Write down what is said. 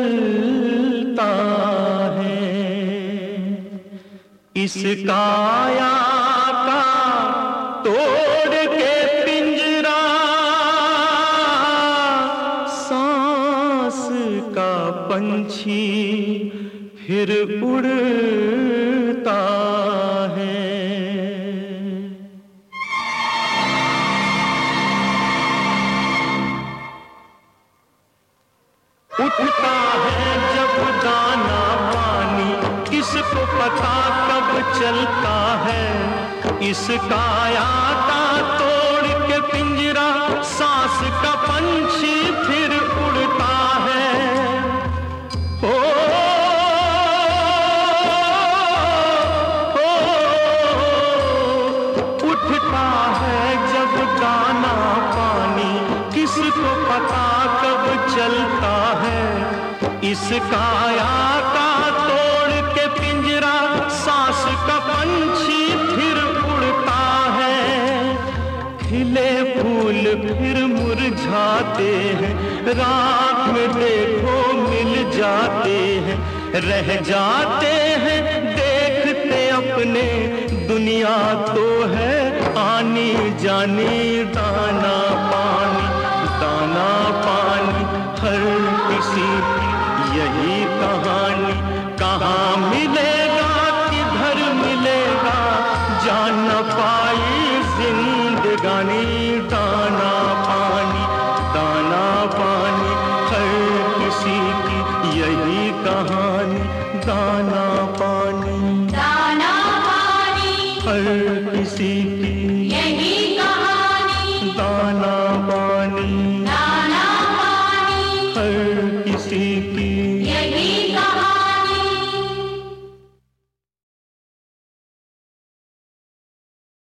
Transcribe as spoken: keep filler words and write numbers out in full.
चलता है। इस काया का तोड़ के पिंजरा, सांस का पंछी फिर उड़ता है। उठता है जब दाना पानी, किसको पता कब चलता है। इस काया का तोड़ के पिंजरा, सांस का पंछी फिर उड़ता है। ओ, ओ, उठता है जब दाना पानी, किसको पता कब चलता है। इस काया का तोड़ के पिंजरा, सांस का पंछी फिर उड़ता है। खिले फूल फिर मुरझाते हैं, रात में देखो मिल जाते हैं। रह जाते हैं देखते अपने, दुनिया तो है आनी जानी। दाना पानी दाना पानी हर किसी